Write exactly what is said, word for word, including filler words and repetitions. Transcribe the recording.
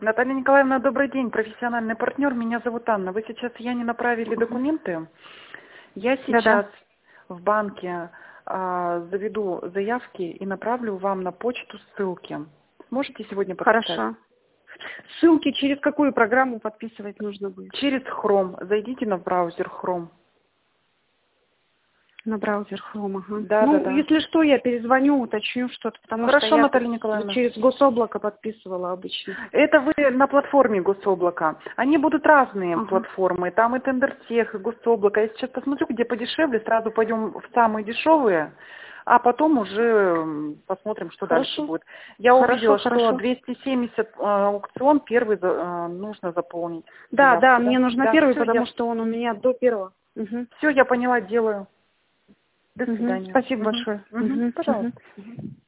Наталья Николаевна, добрый день, профессиональный партнер, меня зовут Анна. Вы сейчас я не направили документы. Я сейчас Да-да. в банке а, заведу заявки и направлю вам на почту ссылки. Сможете сегодня подписать? Хорошо. Ссылки через какую программу подписывать нужно будет? Через Chrome. Зайдите на браузер Chrome. На браузер Chrome, ага. Да, ну, да, да. если что, я перезвоню, уточню что-то, потому Хорошо, что я Наталья Николаевна. через гособлако подписывала обычно. Это вы на платформе Гособлака. Они будут разные Ага. платформы. Там и Тендертех, и Гособлако. Я сейчас посмотрю, где подешевле. Сразу пойдем в самые дешевые. А потом уже посмотрим, что Хорошо. дальше будет. Я Хорошо, увидела, хорошо. что двести семьдесят э, аукцион первый э, нужно заполнить. Да, Заявку, да, мне нужно да, первый, все, потому я, что он у меня до первого. Угу. все, я поняла, делаю. До Угу. свидания. Спасибо Угу. большое. Угу. Угу. Пожалуйста. Угу.